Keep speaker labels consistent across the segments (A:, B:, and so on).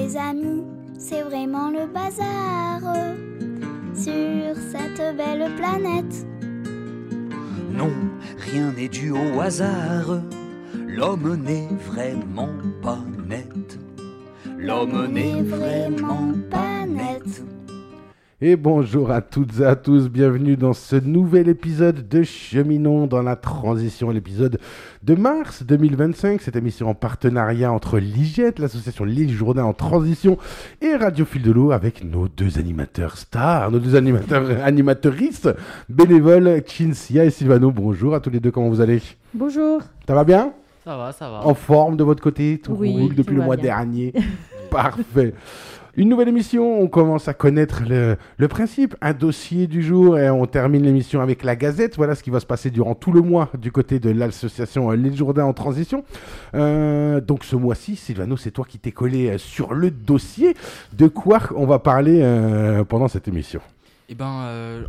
A: les amis, c'est vraiment le bazar sur cette belle planète.
B: Non, rien n'est dû au hasard. L'homme n'est vraiment pas net. L'homme n'est vraiment pas net.
C: Et bonjour à toutes et à tous, bienvenue dans ce nouvel épisode de Cheminons dans la transition, l'épisode de mars 2025. Cette émission en partenariat entre l'IGET, l'association L'Île Jourdain en transition, et Radio Fil de l'eau avec nos deux animateurs stars, nos deux animateuristes bénévoles, Cinzia et Silvano. Bonjour à tous les deux, comment vous allez ?
D: Bonjour.
C: Ça va bien ?
E: Ça va.
C: En forme de votre côté, tout roule depuis le mois dernier. Parfait. Une nouvelle émission, on commence à connaître le principe, un dossier du jour et on termine l'émission avec la Gazette. Voilà ce qui va se passer durant tout le mois du côté de l'association L'Île Jourdain en transition. Donc ce mois-ci, Silvano, c'est toi qui t'es collé sur le dossier. De quoi on va parler pendant cette émission ?
E: Eh ben,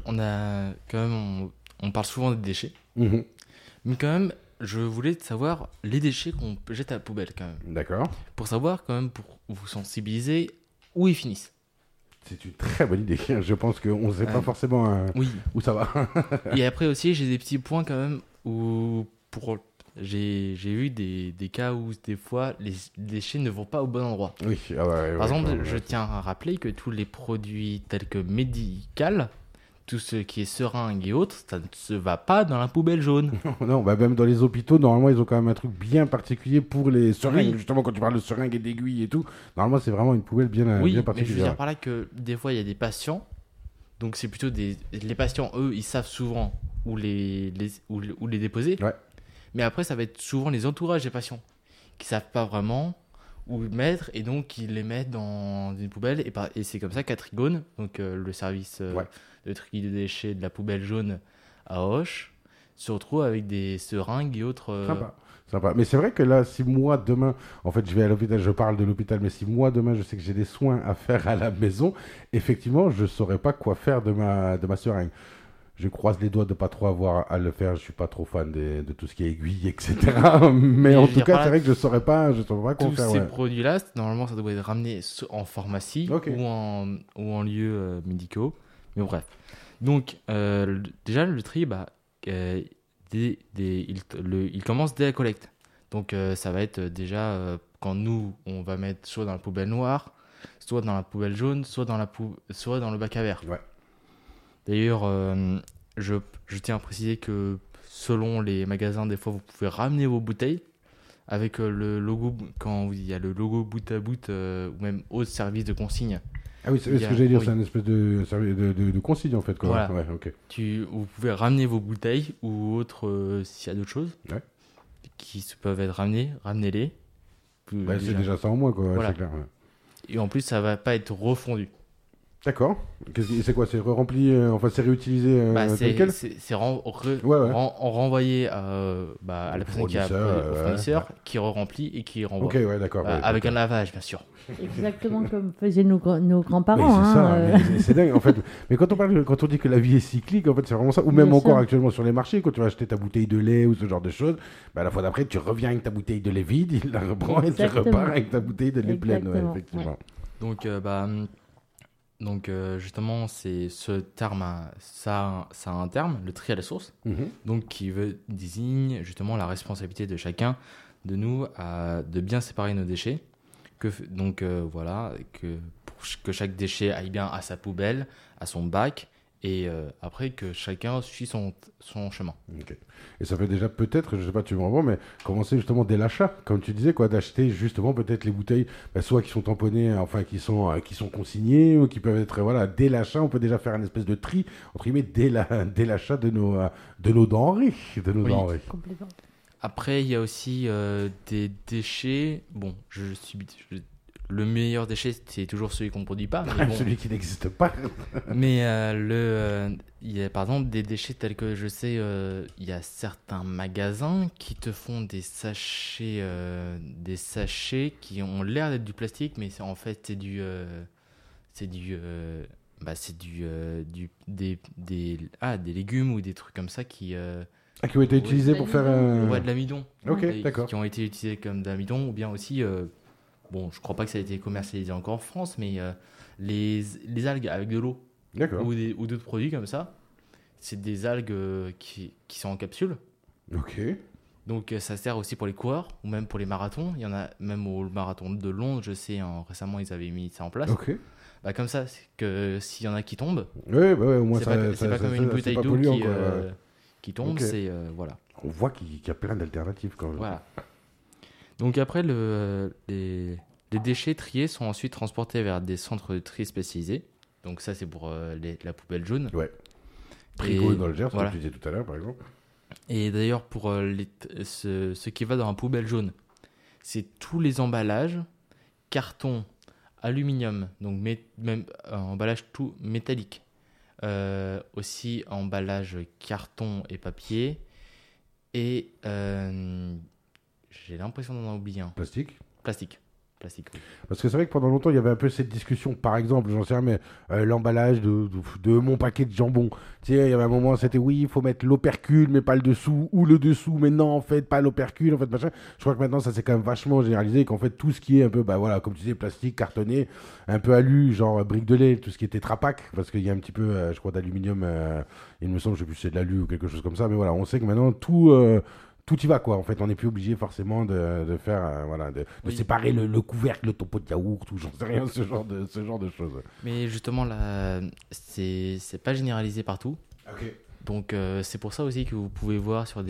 E: on parle souvent des déchets,
C: Mmh.
E: mais quand même, je voulais savoir les déchets qu'on jette à la poubelle quand même.
C: D'accord.
E: Pour savoir quand même, pour vous sensibiliser où ils finissent.
C: C'est une très bonne idée. Je pense qu'on ne sait pas forcément où ça va.
E: Et après aussi, j'ai des petits points quand même où j'ai eu des cas où des fois les déchets ne vont pas au bon endroit.
C: Oui.
E: Par exemple, je tiens à rappeler que tous les produits tels que médical, tout ce qui est seringue et autres, ça ne se va pas dans la poubelle jaune.
C: Non, même dans les hôpitaux, normalement, ils ont quand même un truc bien particulier pour les seringues.
E: Oui.
C: Justement, quand tu parles de seringues et d'aiguilles et tout, normalement, c'est vraiment une poubelle bien
E: Oui, mais je veux
C: particulière.
E: dire par là que des fois, il y a des patients, donc c'est plutôt les patients, eux, ils savent souvent où les déposer.
C: Ouais.
E: Mais après, ça va être souvent les entourages des patients qui savent pas vraiment où mettre et donc ils les mettent dans une poubelle. Et c'est comme ça qu'à Trigone, donc le service de tri de déchets de la poubelle jaune à Auch, se retrouve avec des seringues et autres.
C: Sympa. Mais c'est vrai que là, si moi, demain, en fait, je vais à l'hôpital, je parle de l'hôpital, mais si moi, demain, je sais que j'ai des soins à faire à la maison, effectivement, je ne saurais pas quoi faire de ma seringue. Je croise les doigts de pas trop avoir à le faire. Je suis pas trop fan de tout ce qui est aiguille, etc. Mais en tout cas, c'est vrai que je saurais pas quoi
E: tous
C: faire.
E: Tous ces produits-là, normalement, ça doit être ramené en pharmacie ou en lieux médicaux. Mais bref. Donc, déjà, le tri, il commence dès la collecte. Donc, ça va être déjà quand nous, on va mettre soit dans la poubelle noire, soit dans la poubelle jaune, soit dans le bac à verre.
C: Ouais.
E: D'ailleurs, je tiens à préciser que selon les magasins, des fois, vous pouvez ramener vos bouteilles avec le logo, quand il y a le logo bout à bout ou même au service de consigne.
C: Ah oui, c'est ce que j'allais dire, c'est une espèce de consigne en fait. Quoi.
E: Voilà.
C: Ouais, okay.
E: Vous pouvez ramener vos bouteilles ou autres, s'il y a d'autres choses qui peuvent être ramenées, ramenez-les.
C: C'est déjà ça en moins, quoi.
E: Voilà.
C: C'est clair. Ouais.
E: Et en plus, ça va pas être refondu.
C: D'accord. C'est quoi ? C'est rempli, c'est réutilisé tel quel ?
E: C'est renvoyé à la personne qui a au fournisseur, qui re-remplit et qui renvoie.
C: Ok, ouais, d'accord.
E: Avec un lavage, bien sûr.
D: Exactement comme faisaient nos grands-parents.
C: C'est ça, c'est dingue en fait. Mais quand on dit que la vie est cyclique, en fait, c'est vraiment ça. Ou même bien encore actuellement sur les marchés, quand tu vas acheter ta bouteille de lait ou ce genre de choses, la fois d'après, tu reviens avec ta bouteille de lait vide, il la reprend et tu repars avec ta bouteille de lait pleine. Ouais, effectivement.
E: Ouais. Donc, justement, c'est ce terme, ça a un terme, le tri à la source, donc qui désigne justement la responsabilité de chacun de nous de bien séparer nos déchets. Pour que chaque déchet aille bien à sa poubelle, à son bac, et après que chacun suit son chemin.
C: Okay. Et ça fait déjà peut-être, je sais pas, tu me revois, mais commencer justement dès l'achat, comme tu disais, d'acheter justement peut-être les bouteilles, soit qui sont tamponnées, qui sont consignées, ou qui peuvent être, dès l'achat, on peut déjà faire une espèce de tri, entre guillemets, dès l'achat de nos denrées. Denrées.
D: Complètement.
E: Après, il y a aussi des déchets, le meilleur déchet, c'est toujours celui qu'on ne produit pas. Mais
C: celui qui n'existe pas.
E: Mais il y a par exemple des déchets tels que je sais, il y a certains magasins qui te font des sachets qui ont l'air d'être du plastique, mais en fait c'est des légumes ou des trucs comme ça qui
C: ont été utilisés pour faire
E: de l'amidon.
C: Ok, d'accord.
E: Qui ont été utilisés comme de l'amidon, ou bien aussi bon, je crois pas que ça a été commercialisé encore en France, mais les algues avec de l'eau ou d'autres produits comme ça, c'est des algues qui sont en capsule.
C: Ok.
E: Donc ça sert aussi pour les coureurs ou même pour les marathons. Il y en a même au marathon de Londres, je sais, récemment ils avaient mis ça en place.
C: Ok.
E: Bah, comme ça, c'est que s'il y en a qui tombent,
C: ouais, au moins
E: c'est pas comme une bouteille d'eau qui tombe, c'est voilà.
C: On voit qu'il y a plein d'alternatives quand même.
E: Voilà. Donc après, les déchets triés sont ensuite transportés vers des centres de tri spécialisés. Donc ça, c'est pour la poubelle jaune.
C: Ouais. Trigone dans le Gers,
E: voilà.
C: comme tu disais tout à l'heure, par exemple.
E: Et d'ailleurs, pour ce qui va dans la poubelle jaune, c'est tous les emballages, carton, aluminium, donc même emballage tout métallique. Aussi emballage carton et papier. Et j'ai l'impression d'en oublier un.
C: Plastique,
E: oui.
C: Parce que c'est vrai que pendant longtemps, il y avait un peu cette discussion. Par exemple, j'en sais rien, mais l'emballage de mon paquet de jambon. Tu sais, il y avait un moment, c'était oui, il faut mettre l'opercule, mais pas le dessous, ou le dessous, mais non, en fait, pas l'opercule, en fait, machin. Je crois que maintenant, ça s'est quand même vachement généralisé, qu'en fait, tout ce qui est un peu, bah voilà, comme tu disais, plastique, cartonné, un peu alu, genre brique de lait, tout ce qui était Trapac, parce qu'il y a un petit peu, je crois, d'aluminium, il me semble, je sais plus si c'est de l'alu ou quelque chose comme ça, mais voilà, on sait que maintenant, tout y va, quoi. En fait, on n'est plus obligé forcément de faire, de séparer le couvercle, le topo de yaourt, ou j'en sais rien, ce genre de choses.
E: Mais justement, là, c'est pas généralisé partout.
C: Ok.
E: Donc, c'est pour ça aussi que vous pouvez voir sur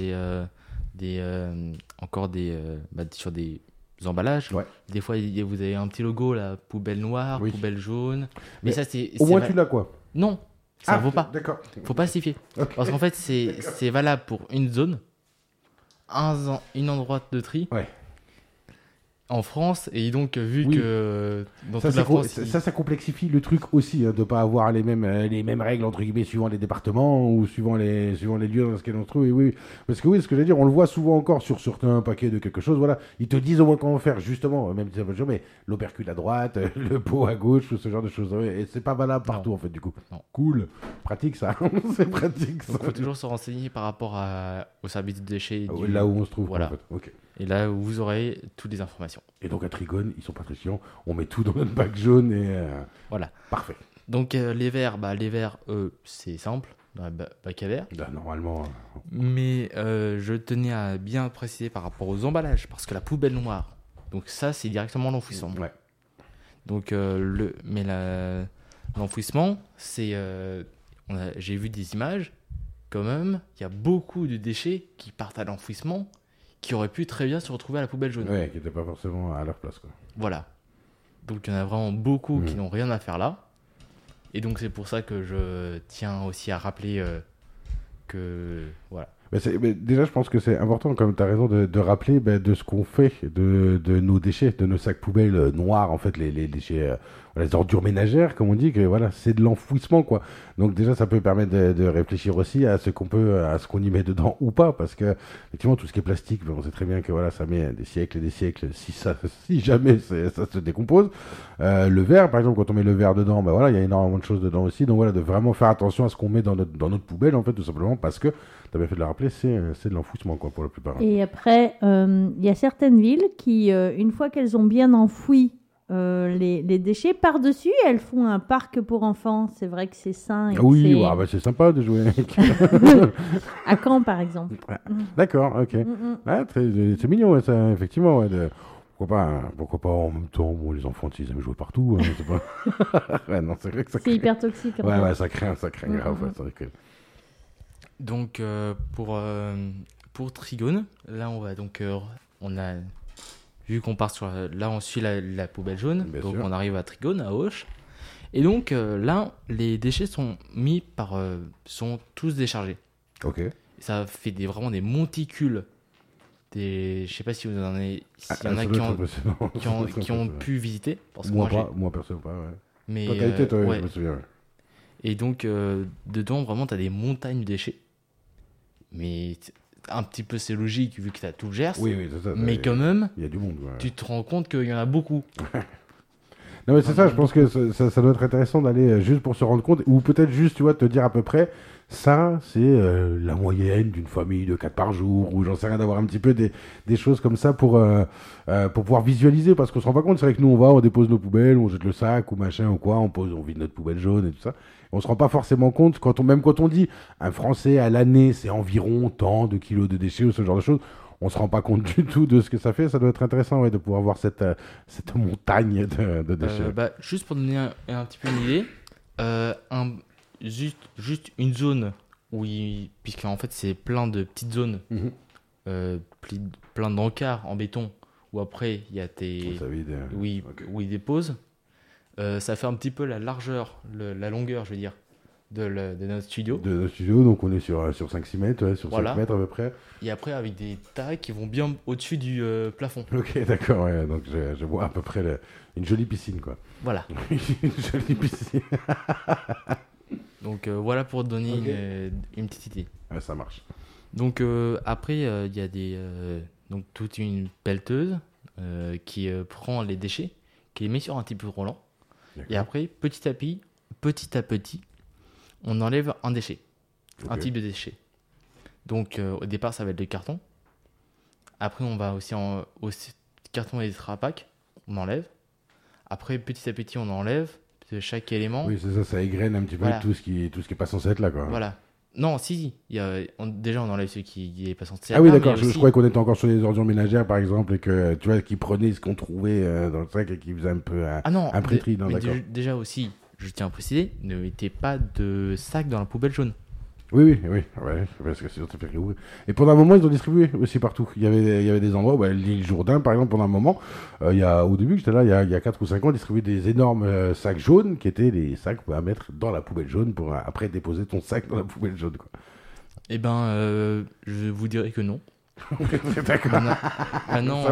E: sur des emballages.
C: Ouais.
E: Des fois, vous avez un petit logo, là, poubelle noire, poubelle jaune. Mais ça, c'est...
C: Au moins, tu l'as, quoi.
E: Non, ça vaut pas.
C: D'accord.
E: Faut pas s'y fier. Okay. Parce qu'en fait, c'est valable pour une zone, une endroit de tri en France, et donc vu que dans toute la France...
C: Ça complexifie le truc aussi, de ne pas avoir les mêmes règles, entre guillemets, suivant les départements ou suivant les lieux dans lesquels on se trouve. Et oui, parce que oui, ce que je veux dire, on le voit souvent encore sur certains paquets de quelque chose, voilà, ils te disent au moins comment faire, justement, même si ça peut jouer, mais l'opercule à droite, le pot à gauche, ou ce genre de choses. Et c'est pas valable partout, en fait, du coup.
E: Non.
C: Cool, pratique ça, c'est pratique ça.
E: Il faut toujours se renseigner par rapport au service de déchets.
C: Là où on se trouve,
E: voilà.
C: En fait. Okay.
E: Et là où vous aurez toutes les informations.
C: Et donc à Trigone, ils sont pas très chiants. On met tout dans notre bac jaune et
E: voilà.
C: Parfait.
E: Donc les verres, c'est simple dans la bac à verre.
C: Normalement.
E: Mais je tenais à bien préciser par rapport aux emballages, parce que la poubelle noire, donc ça c'est directement l'enfouissement.
C: Ouais.
E: Donc l'enfouissement, c'est j'ai vu des images. Quand même, il y a beaucoup de déchets qui partent à l'enfouissement, qui auraient pu très bien se retrouver à la poubelle jaune.
C: Ouais, qui n'étaient pas forcément à leur place, quoi.
E: Voilà. Donc il y en a vraiment beaucoup qui n'ont rien à faire là. Et donc c'est pour ça que je tiens aussi à rappeler que... Voilà.
C: Mais déjà, je pense que c'est important, comme tu as raison, de rappeler de ce qu'on fait de nos déchets, de nos sacs poubelles noirs, en fait, les déchets, les ordures ménagères, comme on dit, que voilà, c'est de l'enfouissement, quoi. Donc déjà, ça peut permettre de réfléchir aussi à ce qu'on y met dedans ou pas, parce que effectivement, tout ce qui est plastique, on sait très bien que voilà, ça met des siècles et des siècles si jamais ça se décompose. Le verre, par exemple, quand on met le verre dedans, voilà, il y a énormément de choses dedans aussi. Donc voilà, de vraiment faire attention à ce qu'on met dans notre poubelle, en fait, tout simplement, parce que tu as bien fait de le rappeler, c'est de l'enfouissement, quoi, pour la plupart.
D: Et après, il y a certaines villes qui, une fois qu'elles ont bien enfoui les déchets, par-dessus, elles font un parc pour enfants. C'est vrai que c'est sain.
C: Oui, c'est sympa de jouer avec.
D: À Caen, par exemple.
C: D'accord, ok. C'est mignon, ouais, ça, effectivement. Ouais, pourquoi pas en même temps, les enfants, ils aiment jouer partout. Hein, c'est pas... ouais, non, c'est vrai que ça crée...
D: C'est hyper toxique.
C: Ouais, ça craint grave. Ouais, c'est vrai que...
E: Donc, pour Trigone, là, on va donc... on a... Vu qu'on part sur... Là, on suit la poubelle jaune. Bien donc, sûr. On arrive à Trigone, à Auch. Et donc, là, les déchets sont sont tous déchargés.
C: Ok.
E: Et ça fait vraiment des monticules. Je sais pas si vous en avez... S'il y en a qui ont pu visiter. Parce que
C: moi, perso, pas, ouais.
E: Mais,
C: toi, t'as été, toi, je me souviens, ouais.
E: Et donc, dedans, vraiment, t'as des montagnes de déchets. Mais... Un petit peu, c'est logique vu que tu as tout le Gers.
C: Oui, c'est ça.
E: Mais quand même,
C: il y a du monde. Ouais.
E: Tu te rends compte qu'il y en a beaucoup.
C: Non, mais c'est ça, je pense que ça doit être intéressant d'aller juste pour se rendre compte, ou peut-être juste, tu vois, te dire à peu près Ça, c'est la moyenne d'une famille de 4 par jour, ou j'en sais rien, d'avoir un petit peu des choses comme ça pour pouvoir visualiser, parce qu'on se rend pas compte. C'est vrai que nous, on dépose nos poubelles, on jette le sac ou machin ou quoi, on vide notre poubelle jaune et tout ça. On se rend pas forcément compte, même quand on dit un Français à l'année, c'est environ tant de kilos de déchets ou ce genre de choses, on se rend pas compte du tout de ce que ça fait. Ça doit être intéressant de pouvoir voir cette montagne de déchets.
E: Juste pour donner un petit peu une idée, juste une zone puisqu'en fait c'est plein de petites zones, plein d'encarts en béton, où après il y a où ils déposent, ça fait un petit peu la largeur, la longueur, je veux dire, de notre studio.
C: De notre studio, donc on est sur 5-6 mètres, sur 5 mètres à peu près.
E: Et après avec des tas qui vont bien au-dessus du plafond.
C: Ok, d'accord, ouais, donc je vois à peu près une jolie piscine, quoi.
E: Voilà.
C: Une jolie piscine.
E: Donc voilà pour te donner une petite idée.
C: Ouais, ça marche.
E: Donc après, il y a donc toute une pelleteuse qui prend les déchets, qui les met sur un type roulant. D'accord. Et après, petit à petit, on enlève un déchet, un type de déchet. Donc au départ, ça va être le carton. Après, on va aussi au carton et les Tetra-Pak, on enlève. Après, petit à petit, on enlève de chaque élément.
C: Oui, c'est ça, ça égrène un petit peu tout ce qui est pas censé être là, quoi.
E: Voilà. Non, si. Déjà, on enlève ce qui est pas censé être là.
C: Ah oui, d'accord, je
E: aussi...
C: croyais qu'on était encore sur les ordures ménagères, par exemple, et que, tu vois, qu'ils prenaient ce qu'on trouvait dans le sac et qu'ils faisaient un peu un pré-tri. Non, d'accord.
E: Déjà aussi, je tiens à préciser, ne mettez pas de sac dans la poubelle jaune.
C: Oui, ouais, parce que sinon ça fait réouvrir. Et pendant un moment, ils ont distribué aussi partout. Il y avait des endroits, l'île Jourdain, par exemple, pendant un moment, au début que j'étais là, il y a 4 ou 5 ans, ils distribuaient des énormes sacs jaunes, qui étaient les sacs à mettre dans la poubelle jaune pour après déposer ton sac dans la poubelle jaune, quoi.
E: Eh ben, je vous dirais que non.
C: D'accord.
E: Non,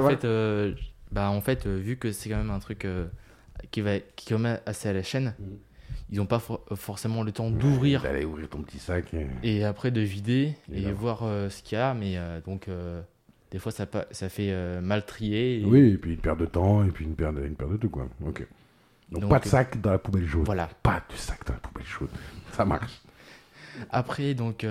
E: en fait, vu que c'est quand même un truc qui est quand même assez à la chaîne, ils n'ont pas forcément le temps d'ouvrir.
C: D'aller ouvrir ton petit sac.
E: Et après de vider et voir ce qu'il y a. Mais donc, des fois, ça fait mal trier.
C: Oui, et puis une perte de temps, et puis une perte de tout, quoi. Ok. Donc pas de sac dans la poubelle jaune.
E: Voilà.
C: Pas de sac dans la poubelle jaune. Ça marche.
E: Après, donc,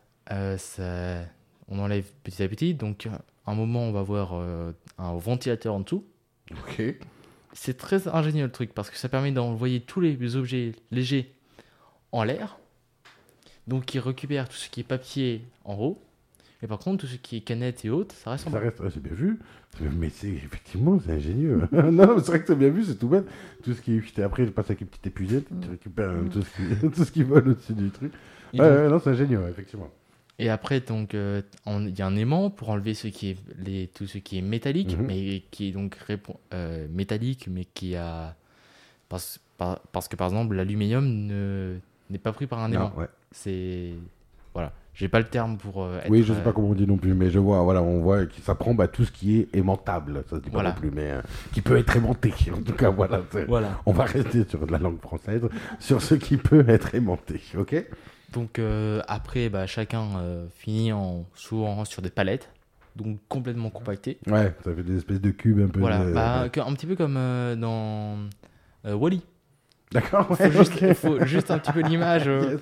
E: on enlève petit à petit. Donc, à un moment, on va voir un ventilateur en dessous.
C: Ok.
E: C'est très ingénieux le truc parce que ça permet d'envoyer tous les objets légers en l'air. Donc il récupère tout ce qui est papier en haut. Et par contre, tout ce qui est canettes et autres, ça reste en bas.
C: C'est bien vu. Mais effectivement, c'est ingénieux. Non, c'est vrai que c'est bien vu, c'est tout bête. Tout ce qui est... Après, je passe avec une petite épuisette, tu récupères tout ce qui vole au-dessus du truc. Non, c'est ingénieux, effectivement.
E: Et après, donc, il y a un aimant pour enlever tout ce qui est métallique, mais qui est donc métallique, mais qui a... Parce que, par exemple, l'aluminium n'est pas pris par un aimant. Ouais. C'est... Voilà. J'ai pas le terme pour être...
C: Oui, je sais pas comment on dit non plus, mais je vois, on voit que ça prend tout ce qui est aimantable. Ça se dit pas non plus, mais qui peut être aimanté. En tout cas, voilà. On va rester sur de la langue française, sur ce qui peut être aimanté, ok ?
E: Donc après, chacun finit souvent sur des palettes, donc complètement compactées.
C: Ouais, ça fait des espèces de cubes un peu.
E: Voilà, un petit peu comme dans Wall-E.
C: D'accord,
E: ouais. Faut juste un petit peu l'image,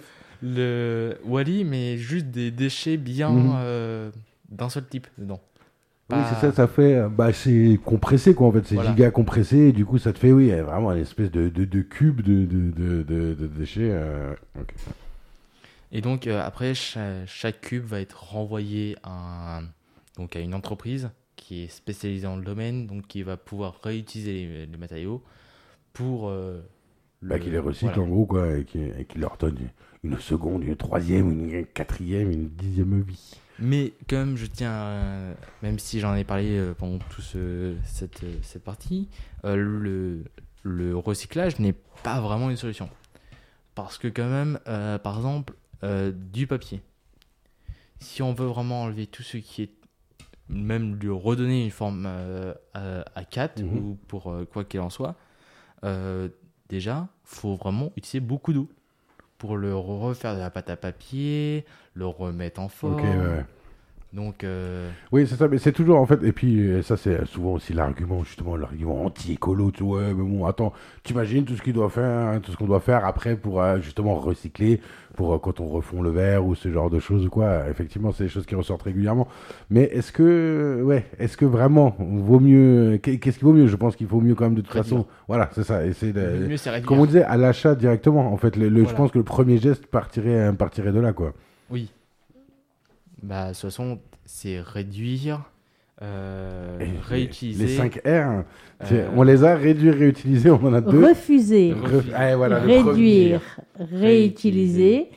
E: le Wall-E, mais juste des déchets bien d'un seul type dedans.
C: Oui, c'est ça fait. C'est compressé, quoi, en fait. C'est giga compressé, et du coup, ça te fait, vraiment une espèce de cube de déchets. Ok.
E: Et donc, après, chaque cube va être renvoyé à une entreprise qui est spécialisée dans le domaine, donc qui va pouvoir réutiliser les matériaux pour...
C: qui les recycle, en gros, quoi, et qui leur donne une seconde, une troisième, une quatrième, une 10e vie.
E: Mais quand même, je tiens, même si j'en ai parlé pendant toute cette partie, le recyclage n'est pas vraiment une solution. Parce que quand même, par exemple, du papier. Si on veut vraiment enlever tout ce qui est, même lui redonner une forme A4 ou pour quoi qu'il en soit, déjà, faut vraiment utiliser beaucoup d'eau pour le refaire de la pâte à papier, le remettre en forme.
C: Ok, ouais.
E: Donc,
C: Oui, c'est ça, mais c'est toujours en fait, et puis ça c'est souvent aussi l'argument anti-écolo, tu vois, ouais, mais bon, attends, t'imagines tout ce qu'il doit faire, hein, tout ce qu'on doit faire après pour justement recycler, pour quand on refond le verre ou ce genre de choses ou quoi, effectivement c'est des choses qui ressortent régulièrement, mais est-ce que vraiment vaut mieux, qu'est-ce qui vaut mieux? Je pense qu'il faut mieux quand même de toute façon, voilà, c'est ça, essayer
E: le mieux c'est réduire.
C: comme on disait, à l'achat directement, en fait,
E: Voilà.
C: je pense que le premier geste partirait de là, quoi.
E: Oui. Bah, de toute façon, c'est réduire, réutiliser.
C: Les 5 R, on les a réduits, réutilisés, on en a 2.
D: Refuser,
C: Voilà,
D: réduire, réutiliser,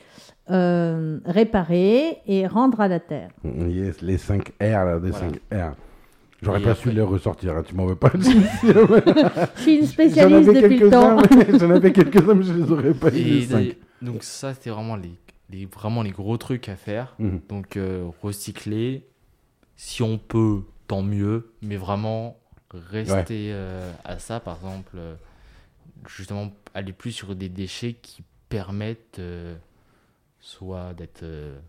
D: réparer et rendre à la terre.
C: Yes, les 5 R, là, des
E: Voilà.
C: 5 R. J'aurais
E: Et
C: pas
E: après-
C: su les ressortir, hein, tu m'en veux pas.
D: Je suis une spécialiste depuis le temps.
C: J'en avais quelques-uns, mais je les aurais pas dit, les 5.
E: Donc ça, c'était vraiment les gros trucs à faire.
C: Mhm.
E: Donc recycler, si on peut, tant mieux. Mais vraiment rester à ça, par exemple, justement aller plus sur des déchets qui permettent soit d'être...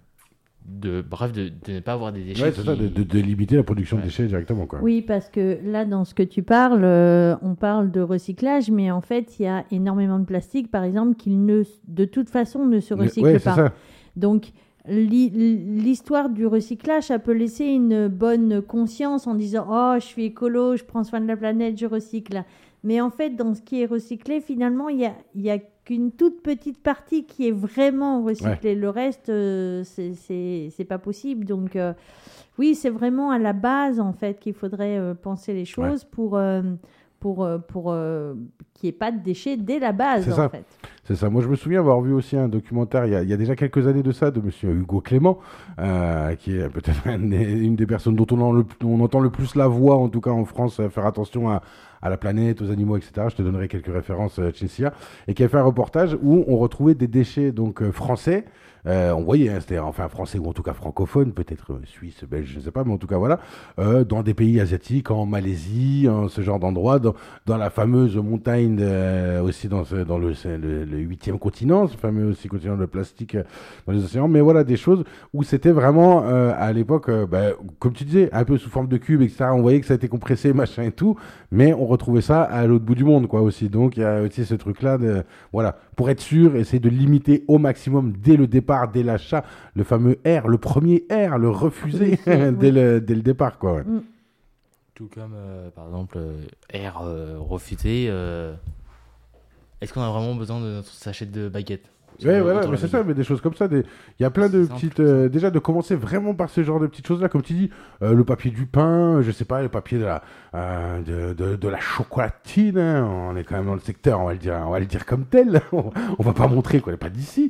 E: de ne pas avoir des déchets
C: Ouais, c'est ça, de limiter la production de
E: Ouais.
C: déchets directement, quoi.
D: Oui, parce que là, dans ce que tu parles, on parle de recyclage, mais en fait, il y a énormément de plastique, par exemple, qui de toute façon ne se recycle
C: Ouais, c'est
D: pas.
C: ça.
D: Donc, l'histoire du recyclage, ça peut laisser une bonne conscience en disant « Oh, je suis écolo, je prends soin de la planète, je recycle. » Mais en fait, dans ce qui est recyclé, finalement, il y a qu'une toute petite partie qui est vraiment recyclée. Le reste, c'est pas possible. Donc, oui, c'est vraiment à la base, en fait, qu'il faudrait penser les choses pour qu'il n'y ait pas de déchets dès la base,
C: C'est ça.
D: en fait.
C: C'est ça. Moi, je me souviens avoir vu aussi un documentaire il y a déjà quelques années de ça, de monsieur Hugo Clément, qui est peut-être une des personnes dont on entend le plus la voix, en tout cas en France, faire attention à la planète, aux animaux, etc. Je te donnerai quelques références, Cinzia, et qui a fait un reportage où on retrouvait des déchets donc français. On voyait, hein, c'était enfin français ou en tout cas francophone, peut-être suisse, belge, je ne sais pas, mais en tout cas voilà, dans des pays asiatiques, en Malaisie, ce genre d'endroit, dans la fameuse montagne aussi dans le 8e continent, ce fameux aussi continent de plastique dans les océans, mais voilà des choses où c'était vraiment à l'époque, comme tu disais, un peu sous forme de cube, etc. On voyait que ça a été compressé, machin et tout, mais on retrouvait ça à l'autre bout du monde, quoi, aussi. Donc il y a aussi ce truc-là, voilà, pour être sûr, essayer de limiter au maximum dès le départ, dès l'achat, le fameux R, le premier R, le refuser dès le départ, quoi. Ouais.
E: Tout comme, par exemple, refusé. Est-ce qu'on a vraiment besoin de notre sachet de baguettes?
C: Ouais, voilà, mais c'est ça, mais des choses comme ça. Il y a plein de
E: C'est
C: petites.
E: simple,
C: déjà, de commencer vraiment par ce genre de petites choses-là, comme tu dis, le papier du pain, je sais pas, le papier de la chocolatine. Hein, on est quand même dans le secteur, on va le dire comme tel. On va pas montrer qu'on n'est pas d'ici.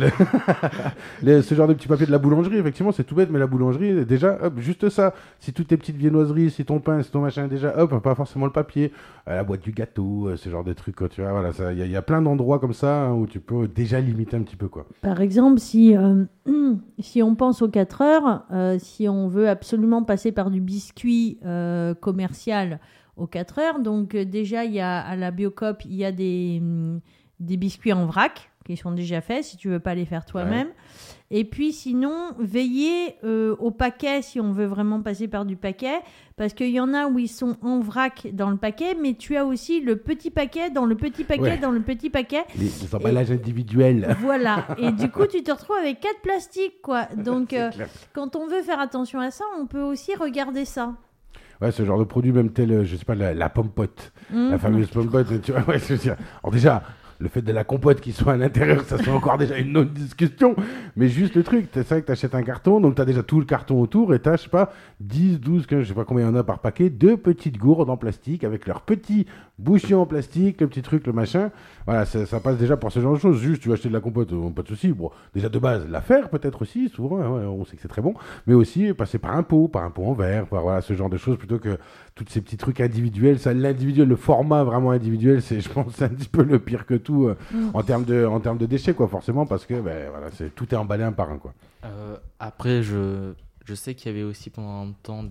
C: Ce genre de petit papier de la boulangerie, effectivement, c'est tout bête, mais la boulangerie, déjà, hop, juste ça. Si toutes tes petites viennoiseries, si ton pain, si ton machin, déjà, hop, pas forcément le papier, la boîte du gâteau, ce genre de trucs, quoi, tu vois, voilà, il y a plein d'endroits comme ça hein, où tu peux déjà limiter un petit peu, quoi.
D: Par exemple, si on pense aux 4 heures, si on veut absolument passer par du biscuit commercial aux 4 heures, donc déjà, il y a à la Biocoop, il y a des biscuits en vrac qui sont déjà faits, si tu veux pas les faire toi-même. Ouais. Et puis sinon, veiller au paquet si on veut vraiment passer par du paquet, parce qu'il y en a où ils sont en vrac dans le paquet, mais tu as aussi le petit paquet dans le petit paquet ouais. dans le petit paquet.
C: Les emballages individuels.
D: Voilà. Et du coup, tu te retrouves avec 4 plastiques, quoi. Donc, quand on veut faire attention à ça, on peut aussi regarder ça.
C: Ouais, ce genre de produit, même tel, je sais pas, la pomme-pote. La fameuse pomme-pote, tu vois, ouais, je veux dire. Alors déjà... Le fait de la compote qui soit à l'intérieur, ça soit encore déjà une autre discussion. Mais juste le truc, c'est vrai que tu achètes un carton, donc tu as déjà tout le carton autour et tu as, je sais pas, 10, 12, 15, je sais pas combien il y en a par paquet, 2 petites gourdes en plastique avec leurs petits bouchons en plastique, le petit truc, le machin. Voilà, ça passe déjà pour ce genre de choses. Juste, tu vas acheter de la compote, pas de souci. Bon, déjà de base, la faire peut-être aussi, souvent, ouais, on sait que c'est très bon. Mais aussi passer par un pot en verre, voilà, ce genre de choses plutôt que tous ces petits trucs individuels. Ça, l'individuel, le format vraiment individuel, je pense, c'est un petit peu le pire que tout en termes de déchets, quoi, forcément, parce que voilà, tout est emballé un par un, quoi.
E: Après, je sais qu'il y avait aussi pendant un temps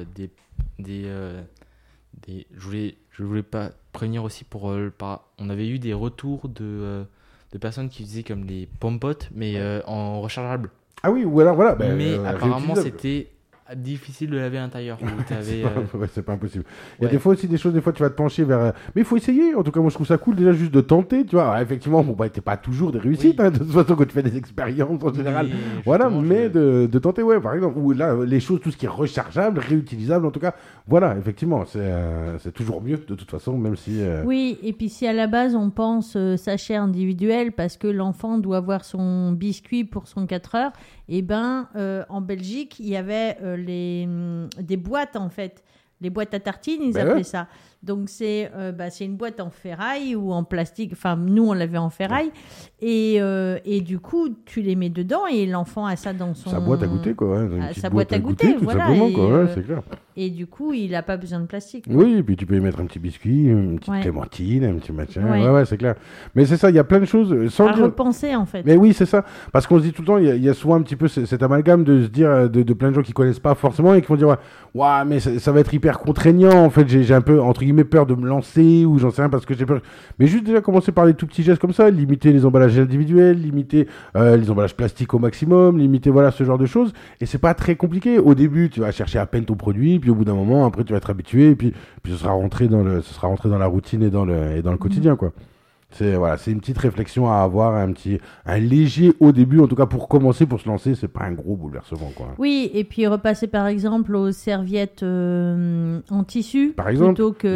E: je voulais pas prévenir aussi on avait eu des retours de personnes qui faisaient comme des pommes-potes, mais en rechargeable.
C: Ah oui, voilà.
E: Mais apparemment, c'était difficile de laver à l'intérieur.
C: C'est pas impossible. Il y a des fois aussi des choses, des fois tu vas te pencher vers. Mais il faut essayer. En tout cas, moi je trouve ça cool déjà juste de tenter. Tu vois, alors, effectivement, t'es pas toujours des réussites. De toute façon, quand tu fais des expériences en général. Voilà, mais de tenter, par exemple. Ou là, les choses, tout ce qui est rechargeable, réutilisable, en tout cas. Voilà, effectivement, c'est toujours mieux de toute façon, même si.
D: Oui, et puis si à la base on pense sachet individuel parce que l'enfant doit avoir son biscuit pour son 4 heures, et en Belgique, il y avait des boîtes en fait, les boîtes à tartines, ils appelaient ça. Donc c'est une boîte en ferraille ou en plastique. Enfin, nous on l'avait en ferraille et du coup tu les mets dedans et l'enfant a ça dans son.
C: Sa boîte à goûter quoi.
D: Sa boîte à goûter,
C: tout
D: voilà.
C: Simplement, quoi. C'est clair.
D: Et du coup il a pas besoin de plastique.
C: Oui, et puis tu peux y mettre un petit biscuit, une petite clémentine, un petit machin. Ouais, c'est clair. Mais c'est ça, il y a plein de choses
D: à repenser en fait.
C: Mais oui, c'est ça. Parce qu'on se dit tout le temps, il y a souvent un petit peu cet amalgame de se dire de plein de gens qui connaissent pas forcément et qui vont dire mais ça va être hyper contraignant. En fait, j'ai un peu entre guillemets peur de me lancer ou j'en sais rien parce que j'ai peur. Mais juste déjà commencer par des tout petits gestes comme ça, limiter les emballages individuels, limiter les emballages plastiques au maximum, limiter ce genre de choses. Et c'est pas très compliqué. Au début, tu vas chercher à peine ton produit, puis au bout d'un moment, après tu vas être habitué, et puis ce sera rentré dans la routine et dans le quotidien, quoi. C'est une petite réflexion à avoir, un léger au début, en tout cas pour commencer, pour se lancer, c'est pas un gros bouleversement, quoi.
D: Oui, et puis repasser par exemple aux serviettes en tissu,
C: par exemple,
D: plutôt que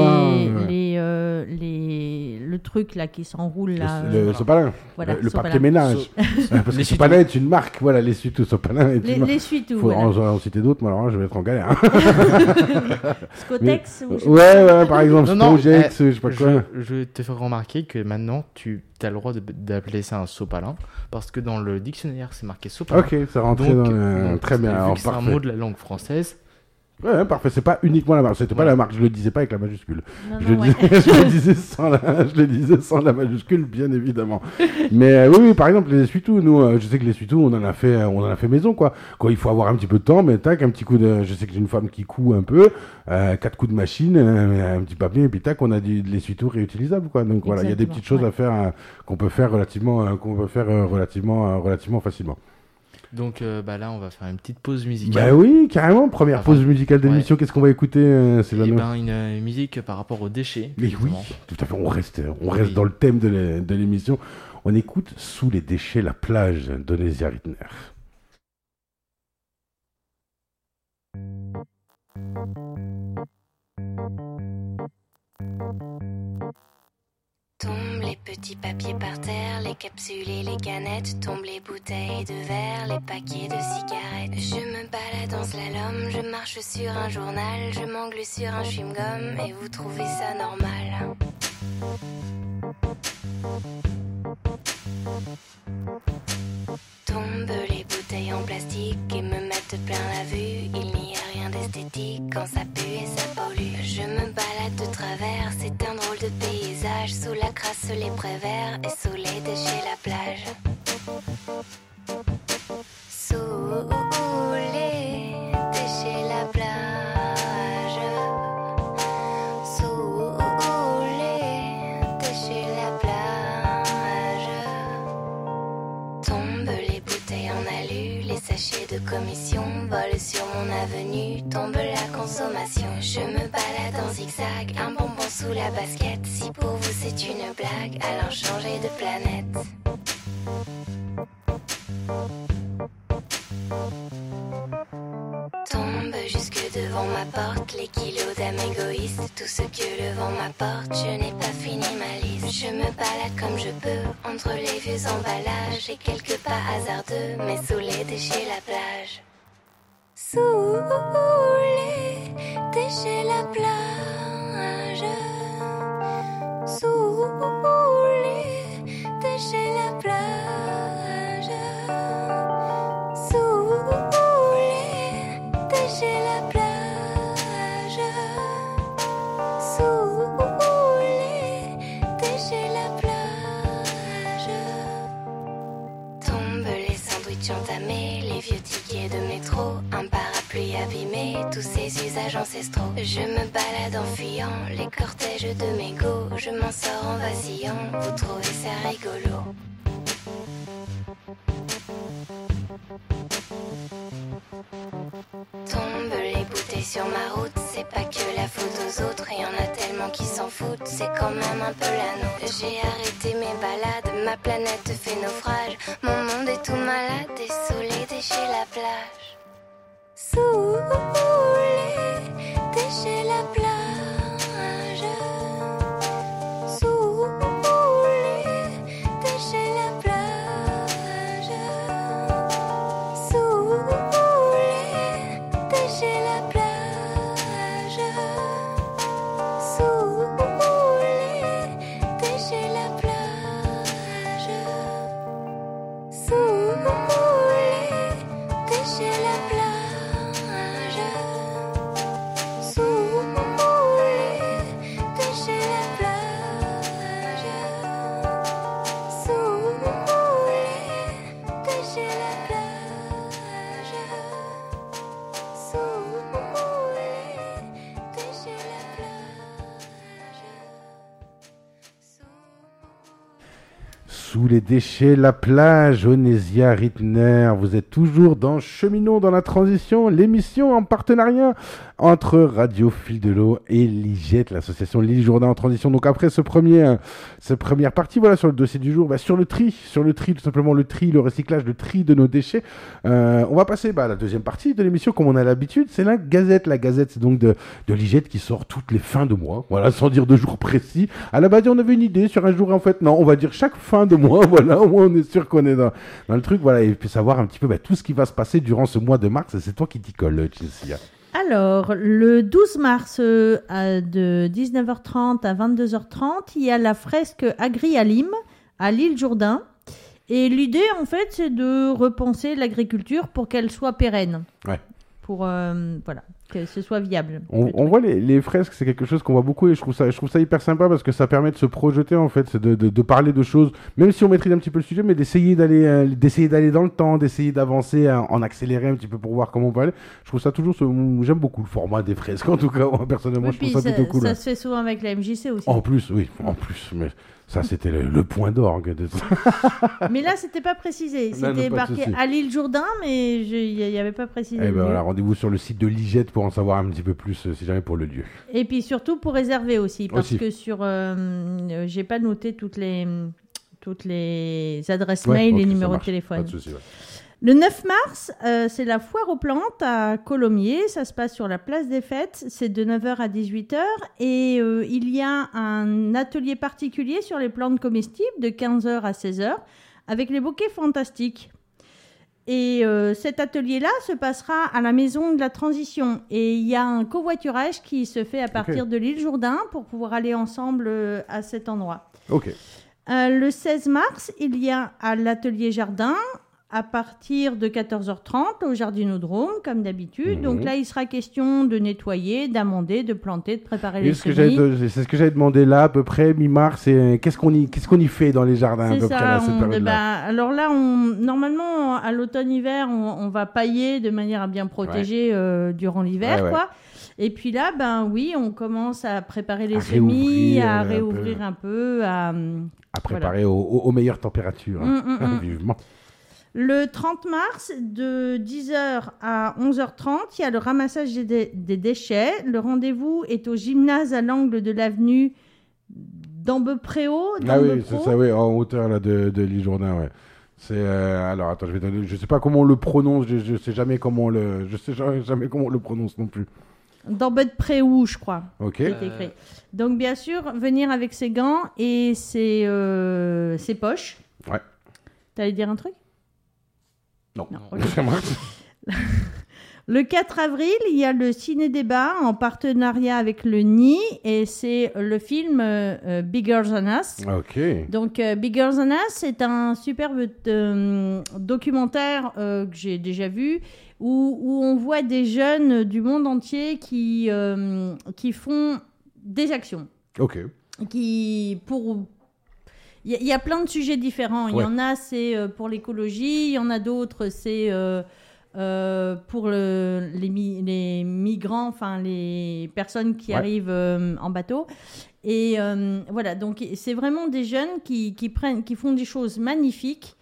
D: le truc là qui s'enroule là.
C: Le sopalin, le papier ménage. Parce que sopalin est une marque, l'essuie-tout sopalin est une marque.
D: L'essuie-tout.
C: Faut en citer d'autres, mais alors je vais être en galère.
D: Scotex
C: par exemple, Spongex, je sais pas quoi.
E: Je te fais remarquer que maintenant tu as le droit d'appeler ça un sopalin parce que dans le dictionnaire c'est marqué sopalin.
C: Ok, ça rentre dans très bien.
E: Vu que c'est un mot de la langue française.
C: Ouais, parfait. C'est pas uniquement la marque. C'était pas la marque. Je le disais pas avec la majuscule. Je le disais sans la majuscule, bien évidemment. Mais oui, par exemple, les essuie-tout. Nous, je sais que les essuie-tout, on en a fait maison, quoi. Quand il faut avoir un petit peu de temps, mais tac, un petit coup de. Je sais que j'ai une femme qui coud un peu, 4 coups de machine, un petit papier, et puis tac, on a de l'essuie-tout réutilisable, quoi. Donc voilà, il y a des petites choses à faire qu'on peut faire relativement facilement.
E: Donc là, on va faire une petite pause musicale.
C: Bah oui, carrément. Première pause musicale de l'émission. Qu'est-ce qu'on va écouter, Sylvano ?
E: Une musique par rapport aux déchets.
C: Mais oui, tout à fait. On reste dans le thème de l'émission. On écoute Sous les déchets, la plage d'Onesia Rittner.
F: Tombent les petits papiers par terre, les capsules et les canettes, tombent les bouteilles de verre, les paquets de cigarettes. Je me balade en slalom, je marche sur un journal, je m'engle sur un chewing-gum et vous trouvez ça normal. Tombent les bouteilles en plastique et me mettent plein la vue. Il n'y a rien d'esthétique quand ça pue et ça pollue. Je me balade de travers, c'est un drôle de paysage. Sous la crasse les préverts et sous les déchets la plage. Sous les déchets la plage. Sous les déchets la plage. Tombent les bouteilles en alu, les sachets de commission volent sur mon avenue, tombe la consommation. Je me balade en zigzag, un bonbon sous la basket. Si pour vous c'est une blague, alors changez de planète. Tombe jusque devant ma porte les kilos d'âme égoïste. Tout ce que le vent m'apporte, je n'ai pas fini ma liste. Je me balade comme je peux entre les vieux emballages et quelques pas hasardeux, mais sous les déchets la plage. Sous les déchets la plage. Sous les déchets la plage. Sous les déchets la plage. Sous les déchets la plage. Tombent les sandwichs entamés, les vieux tickets de métro, un parapluie abîmé, tous ces usages ancestraux. Je me balade en fuyant les cortèges de mégots, je m'en sors en vacillant, vous trouvez ça rigolo? sur ma route, c'est pas que la faute aux autres, y en a tellement qui s'en foutent, c'est quand même un peu la nôtre. J'ai arrêté mes balades, ma planète fait naufrage, mon monde est tout malade et sous les déchets la plage. Sous les déchets la plage. Sous les déchets la plage. Sous les déchets la plage. Sous les déchets la plage. Sous les déchets la plage. Sous les déchets la plage. Sous les déchets la plage. Sous les déchets la plage.
C: Sous les déchets, la plage, Onesia Rittner. Vous êtes toujours dans Cheminons dans la transition, l'émission en partenariat entre Radio Fil de l'eau et l'IGET, l'association L'Île Jourdain en transition. Donc après cette première partie, voilà, sur le dossier du jour, sur le tri, tout simplement le tri, le recyclage, le tri de nos déchets. On va passer à la deuxième partie de l'émission, comme on a l'habitude, c'est la Gazette. La Gazette, c'est donc de l'IGET qui sort toutes les fins de mois, voilà, sans dire de jour précis. À la base, on avait une idée sur un jour, et en fait, non, on va dire chaque fin de mois, voilà, au moins on est sûr qu'on est dans le truc, voilà, et puis savoir un petit peu tout ce qui va se passer durant ce mois de mars, et c'est toi qui t'y colle, Chessia.
D: Alors, le 12 mars, de 19h30 à 22h30, il y a la fresque Agri-Alim à l'île Jourdain. Et l'idée, en fait, c'est de repenser l'agriculture pour qu'elle soit pérenne.
C: Ouais.
D: Pour, que ce soit viable.
C: On voit les fresques, c'est quelque chose qu'on voit beaucoup et je trouve ça hyper sympa parce que ça permet de se projeter, en fait, de parler de choses, même si on maîtrise un petit peu le sujet, mais d'essayer d'aller dans le temps, d'essayer d'avancer, en accélérer un petit peu pour voir comment on peut aller. Je trouve ça toujours, j'aime beaucoup le format des fresques, en tout cas, moi, personnellement, je trouve ça plutôt cool.
D: Ça se fait souvent avec la MJC aussi.
C: En plus, mais ça, c'était le point d'orgue de ça.
D: Mais là, c'était pas précisé. C'était marqué à l'île Jourdain, mais il n'y avait pas précisé.
C: Eh ben voilà, rendez-vous sur le site de l'IGET pour en savoir un petit peu plus, si jamais pour le lieu.
D: Et puis surtout pour réserver aussi, parce que sur, j'ai pas noté toutes les adresses mail et numéros de téléphone.
C: Pas de souci, ouais.
D: Le 9 mars, c'est la foire aux plantes à Colomiers. Ça se passe sur la place des Fêtes. C'est de 9h à 18h. Et il y a un atelier particulier sur les plantes comestibles de 15h à 16h avec les bouquets fantastiques. Et cet atelier-là se passera à la Maison de la Transition. Et il y a un covoiturage qui se fait à partir de l'île Jourdain pour pouvoir aller ensemble à cet endroit.
C: Ok.
D: Le 16 mars, il y a à l'atelier jardin à partir de 14h30 au Jardinodrome, comme d'habitude. Donc là, il sera question de nettoyer, d'amender, de planter, de préparer les semis.
C: C'est ce que j'avais demandé là, à peu près mi-mars. Et qu'est-ce qu'on y fait dans les jardins à peu près à cette période-là?
D: Alors là, normalement, à l'automne-hiver, on va pailler de manière à bien protéger durant l'hiver, quoi. Et puis là, on commence à préparer les semis, à réouvrir un peu, à
C: préparer aux meilleures températures. Vivement.
D: Le 30 mars, de 10h à 11h30, il y a le ramassage des déchets. Le rendez-vous est au gymnase à l'angle de l'avenue d'Ambepréau.
C: Ah oui, c'est ça, oui, en hauteur là, de l'île Jourdain, ouais. C'est alors attends, je sais pas comment on le prononce, je sais jamais comment on le prononce non plus.
D: D'Ambepréau, je crois.
C: Ok.
D: C'est écrit. Donc bien sûr, venir avec ses gants et ses poches.
C: Ouais.
D: T'allais dire un truc?
C: Non.
D: Okay. Le 4 avril, il y a le ciné-débat en partenariat avec le NI et c'est le film Bigger Than Us.
C: Ok.
D: Donc Bigger Than Us, c'est un superbe documentaire que j'ai déjà vu où on voit des jeunes du monde entier qui font des actions.
C: Ok.
D: Il y a plein de sujets différents. Il y en a, c'est pour l'écologie. Il y en a d'autres, c'est pour les migrants, enfin les personnes qui arrivent en bateau. Et voilà, donc c'est vraiment des jeunes qui font des choses magnifiques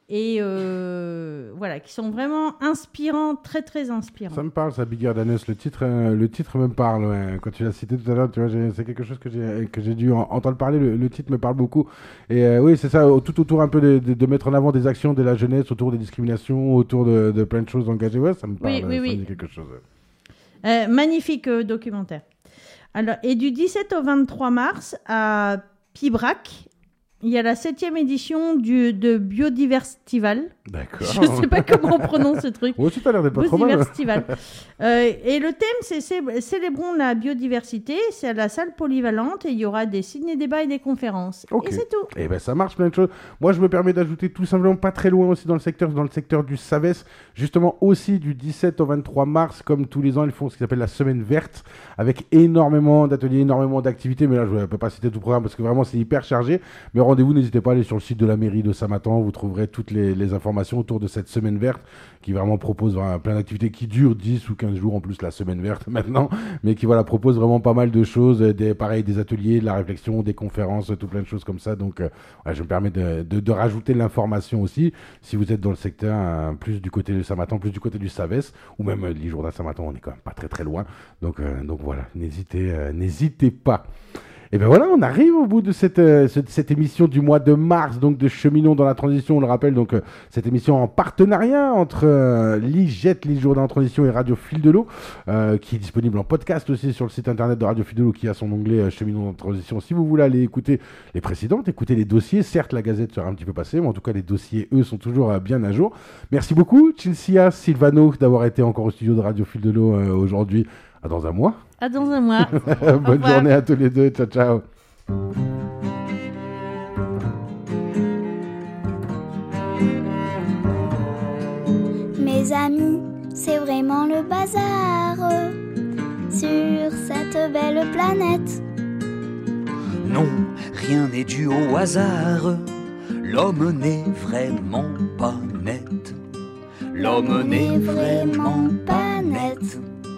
D: et voilà, qui sont vraiment inspirants, très très inspirants.
C: Ça me parle, ça, Biggerdanes, le titre me parle, ouais. Quand tu l'as cité tout à l'heure, tu vois, c'est quelque chose que j'ai dû entendre parler, le titre me parle beaucoup, et oui, c'est ça, tout autour un peu de mettre en avant des actions de la jeunesse, autour des discriminations, autour de plein de choses engagées, ouais, ça me parle, ça me dit quelque chose.
D: Magnifique documentaire. Alors, et du 17 au 23 mars, à Pibrac, il y a la 7e édition de Biodiversitival.
C: D'accord.
D: Je ne sais pas comment on prononce ce truc.
C: Oui, ça a l'air d'être pas trop mal.
D: Biodiversitival. Et le thème, c'est Célébrons la biodiversité. C'est à la salle polyvalente et il y aura des ciné-débats et des conférences. Okay. Et c'est tout.
C: Et ben ça marche, plein de choses. Moi, je me permets d'ajouter tout simplement pas très loin aussi dans le secteur du Savès, justement aussi du 17 au 23 mars, comme tous les ans, ils font ce qu'ils appellent la semaine verte, avec énormément d'ateliers, énormément d'activités. Mais là, je ne peux pas citer tout le programme parce que vraiment, c'est hyper chargé. Mais rendez-vous, n'hésitez pas à aller sur le site de la mairie de Samatan, vous trouverez toutes les informations autour de cette semaine verte qui vraiment propose plein d'activités qui durent 10 ou 15 jours en plus, la semaine verte maintenant, mais qui propose vraiment pas mal de choses, des ateliers, de la réflexion, des conférences, tout plein de choses comme ça. Donc je me permets de rajouter l'information aussi, si vous êtes dans le secteur plus du côté de Samatan, plus du côté du Savès, ou même l'Isjourdain Samatan, on est quand même pas très très loin. Donc voilà, n'hésitez pas. Et bien voilà, on arrive au bout de cette émission du mois de mars, donc de Cheminons dans la transition, on le rappelle, donc cette émission en partenariat entre l'Isjourdain en transition et Radio Fil de l'eau, qui est disponible en podcast aussi sur le site internet de Radio Fil de l'eau, qui a son onglet Cheminons en transition. Si vous voulez aller écouter les précédentes, écouter les dossiers, certes la Gazette sera un petit peu passée, mais en tout cas les dossiers, eux, sont toujours bien à jour. Merci beaucoup, Cinzia Silvano, d'avoir été encore au studio de Radio Fil de l'eau aujourd'hui. À dans un mois.
D: À dans un mois.
C: Bonne journée à tous les deux. Ciao, ciao.
A: Mes amis, c'est vraiment le bazar sur cette belle planète.
B: Non, rien n'est dû au hasard. L'homme n'est vraiment pas net. L'homme n'est vraiment pas net.